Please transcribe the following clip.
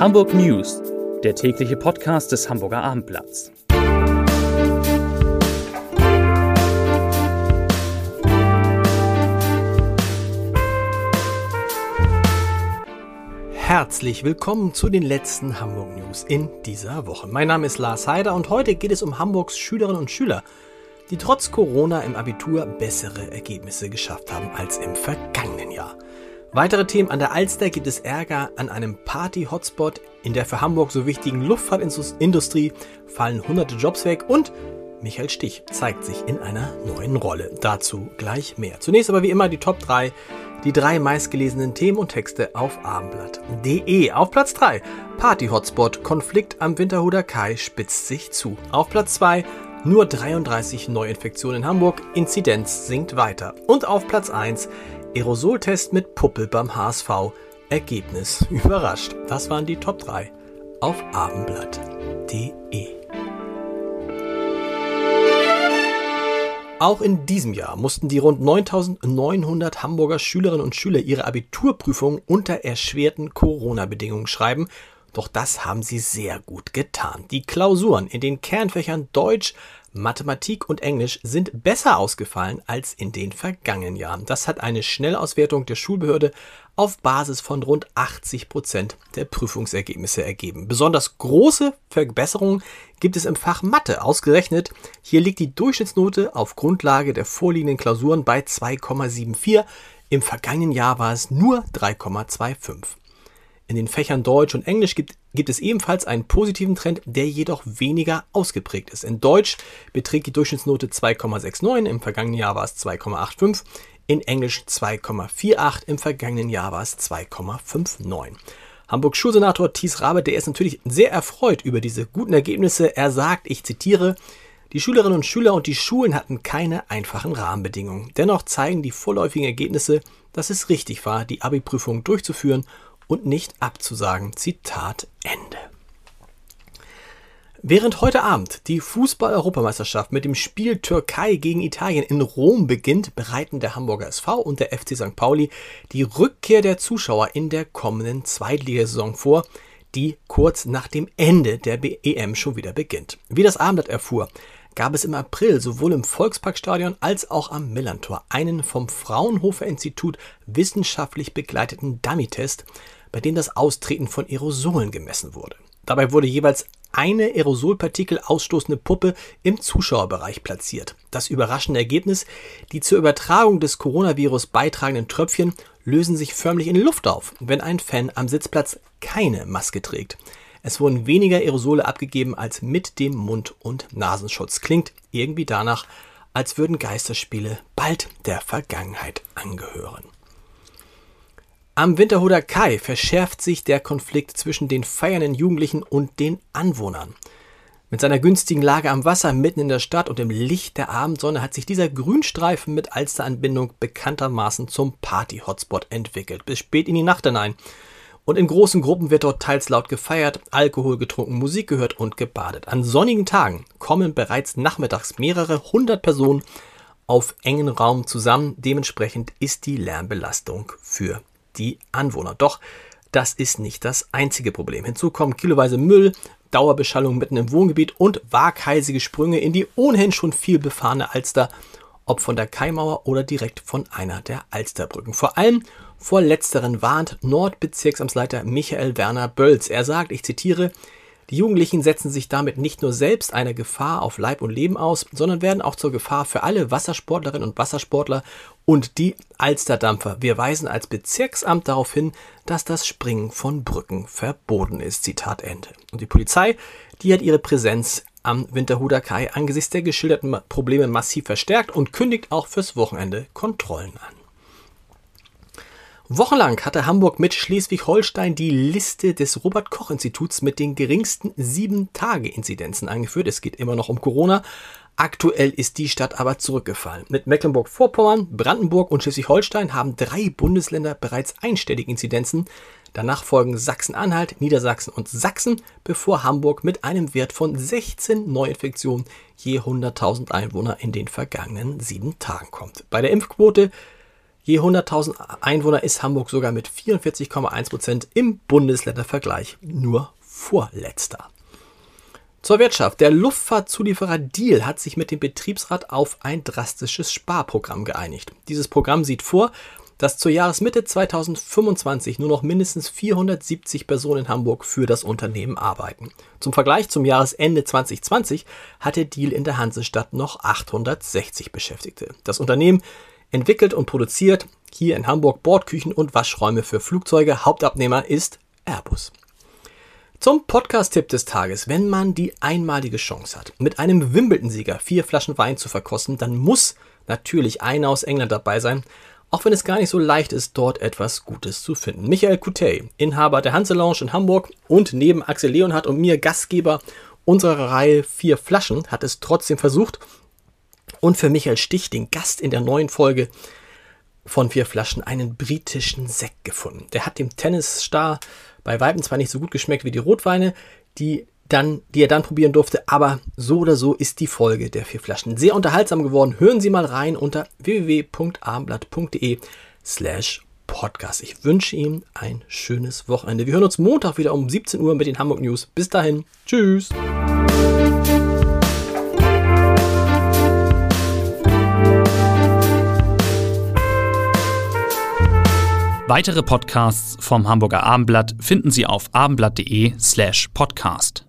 Hamburg News, der tägliche Podcast des Hamburger Abendblatts. Herzlich willkommen zu den letzten Hamburg News in dieser Woche. Mein Name ist Lars Heider und heute geht es um Hamburgs Schülerinnen und Schüler, die trotz Corona im Abitur bessere Ergebnisse geschafft haben als im vergangenen Jahr. Weitere Themen: An der Alster gibt es Ärger an einem Party-Hotspot, in der für Hamburg so wichtigen Luftfahrtindustrie fallen hunderte Jobs weg und Michael Stich zeigt sich in einer neuen Rolle. Dazu gleich mehr. Zunächst aber wie immer die Top 3, die 3 meistgelesenen Themen und Texte auf abendblatt.de. Auf Platz 3, Party-Hotspot, Konflikt am Winterhuder Kai spitzt sich zu. Auf Platz 2, nur 33 Neuinfektionen in Hamburg, Inzidenz sinkt weiter. Und auf Platz 1, Aerosoltest mit Puppe beim HSV, Ergebnis überrascht. Das waren die Top 3 auf abendblatt.de. Auch in diesem Jahr mussten die rund 9.900 Hamburger Schülerinnen und Schüler ihre Abiturprüfung unter erschwerten Corona-Bedingungen schreiben. Doch das haben sie sehr gut getan. Die Klausuren in den Kernfächern Deutsch, Mathematik und Englisch sind besser ausgefallen als in den vergangenen Jahren. Das hat eine Schnellauswertung der Schulbehörde auf Basis von rund 80% der Prüfungsergebnisse ergeben. Besonders große Verbesserungen gibt es im Fach Mathe. Ausgerechnet, hier liegt die Durchschnittsnote auf Grundlage der vorliegenden Klausuren bei 2,74. Im vergangenen Jahr war es nur 3,25. In den Fächern Deutsch und Englisch gibt es ebenfalls einen positiven Trend, der jedoch weniger ausgeprägt ist. In Deutsch beträgt die Durchschnittsnote 2,69, im vergangenen Jahr war es 2,85, in Englisch 2,48, im vergangenen Jahr war es 2,59. Hamburgs Schulsenator Thies Rabe, der ist natürlich sehr erfreut über diese guten Ergebnisse. Er sagt, ich zitiere: Die Schülerinnen und Schüler und die Schulen hatten keine einfachen Rahmenbedingungen. Dennoch zeigen die vorläufigen Ergebnisse, dass es richtig war, die Abi-Prüfung durchzuführen und nicht abzusagen. Zitat Ende. Während heute Abend die Fußball-Europameisterschaft mit dem Spiel Türkei gegen Italien in Rom beginnt, bereiten der Hamburger SV und der FC St. Pauli die Rückkehr der Zuschauer in der kommenden Zweitligasaison vor, die kurz nach dem Ende der EM schon wieder beginnt. Wie das Abendblatt erfuhr, gab es im April sowohl im Volksparkstadion als auch am Millantor einen vom Fraunhofer Institut wissenschaftlich begleiteten Dummy-Test, bei dem das Austreten von Aerosolen gemessen wurde. Dabei wurde jeweils eine Aerosolpartikel ausstoßende Puppe im Zuschauerbereich platziert. Das überraschende Ergebnis: Die zur Übertragung des Coronavirus beitragenden Tröpfchen lösen sich förmlich in Luft auf, wenn ein Fan am Sitzplatz keine Maske trägt. Es wurden weniger Aerosole abgegeben als mit dem Mund- und Nasenschutz. Klingt irgendwie danach, als würden Geisterspiele bald der Vergangenheit angehören. Am Winterhuder Kai verschärft sich der Konflikt zwischen den feiernden Jugendlichen und den Anwohnern. Mit seiner günstigen Lage am Wasser mitten in der Stadt und im Licht der Abendsonne hat sich dieser Grünstreifen mit Alsteranbindung bekanntermaßen zum Party-Hotspot entwickelt, bis spät in die Nacht hinein. Und in großen Gruppen wird dort teils laut gefeiert, Alkohol getrunken, Musik gehört und gebadet. An sonnigen Tagen kommen bereits nachmittags mehrere hundert Personen auf engen Raum zusammen. Dementsprechend ist die Lärmbelastung für die Anwohner. Doch das ist nicht das einzige Problem. Hinzu kommen kiloweise Müll, Dauerbeschallung mitten im Wohngebiet und waghalsige Sprünge in die ohnehin schon viel befahrene Alster, ob von der Kaimauer oder direkt von einer der Alsterbrücken. Vor allem vor letzteren warnt Nordbezirksamtsleiter Michael Werner Bölz. Er sagt, ich zitiere: Die Jugendlichen setzen sich damit nicht nur selbst einer Gefahr auf Leib und Leben aus, sondern werden auch zur Gefahr für alle Wassersportlerinnen und Wassersportler und die Alsterdampfer. Wir weisen als Bezirksamt darauf hin, dass das Springen von Brücken verboten ist. Zitat Ende. Und die Polizei, die hat ihre Präsenz am Winterhuder Kai angesichts der geschilderten Probleme massiv verstärkt und kündigt auch fürs Wochenende Kontrollen an. Wochenlang hatte Hamburg mit Schleswig-Holstein die Liste des Robert-Koch-Instituts mit den geringsten 7-Tage-Inzidenzen eingeführt. Es geht immer noch um Corona. Aktuell ist die Stadt aber zurückgefallen. Mit Mecklenburg-Vorpommern, Brandenburg und Schleswig-Holstein haben 3 Bundesländer bereits einstellige Inzidenzen. Danach folgen Sachsen-Anhalt, Niedersachsen und Sachsen, bevor Hamburg mit einem Wert von 16 Neuinfektionen je 100.000 Einwohner in den vergangenen 7 Tagen kommt. Bei der Impfquote Je 100.000 Einwohner ist Hamburg sogar mit 44,1% im Bundesländervergleich nur Vorletzter. Zur Wirtschaft. Der Luftfahrtzulieferer Diehl hat sich mit dem Betriebsrat auf ein drastisches Sparprogramm geeinigt. Dieses Programm sieht vor, dass zur Jahresmitte 2025 nur noch mindestens 470 Personen in Hamburg für das Unternehmen arbeiten. Zum Vergleich zum Jahresende 2020 hatte Diehl in der Hansestadt noch 860 Beschäftigte. Das Unternehmen entwickelt und produziert hier in Hamburg Bordküchen und Waschräume für Flugzeuge. Hauptabnehmer ist Airbus. Zum Podcast-Tipp des Tages. Wenn man die einmalige Chance hat, mit einem Wimbledon-Sieger 4 Flaschen Wein zu verkosten, dann muss natürlich einer aus England dabei sein, auch wenn es gar nicht so leicht ist, dort etwas Gutes zu finden. Michael Coutet, Inhaber der Hanse Lounge in Hamburg und neben Axel Leonhardt und mir Gastgeber unserer Reihe 4 Flaschen, hat es trotzdem versucht und für Michael Stich, den Gast in der neuen Folge von 4 Flaschen, einen britischen Sekt gefunden. Der hat dem Tennisstar bei Weitem zwar nicht so gut geschmeckt wie die Rotweine, die er dann probieren durfte, aber so oder so ist die Folge der 4 Flaschen sehr unterhaltsam geworden. Hören Sie mal rein unter www.abendblatt.de/podcast. Ich wünsche Ihnen ein schönes Wochenende. Wir hören uns Montag wieder um 17 Uhr mit den Hamburg News. Bis dahin. Tschüss. Weitere Podcasts vom Hamburger Abendblatt finden Sie auf abendblatt.de/podcast.